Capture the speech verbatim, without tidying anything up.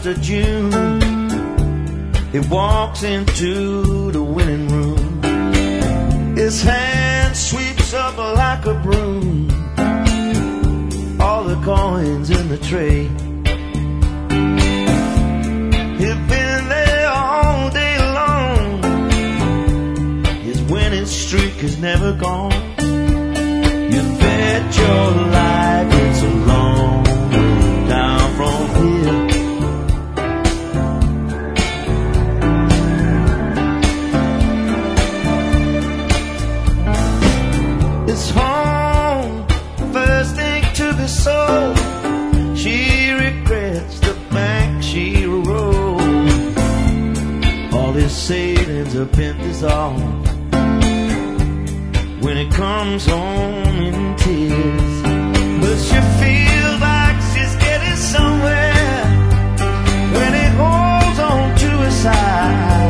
first of June, he walks into the winning room. His hand sweeps up like a broom, all the coins in the tray. He's been there all day long, his winning streak is never gone. You bet your life it's a long way down from here. It's home, first thing to be sold. She regrets the bank she rolled. All his savings have been dissolved when it comes home in tears. But she feels like she's getting somewhere when he holds on to her side.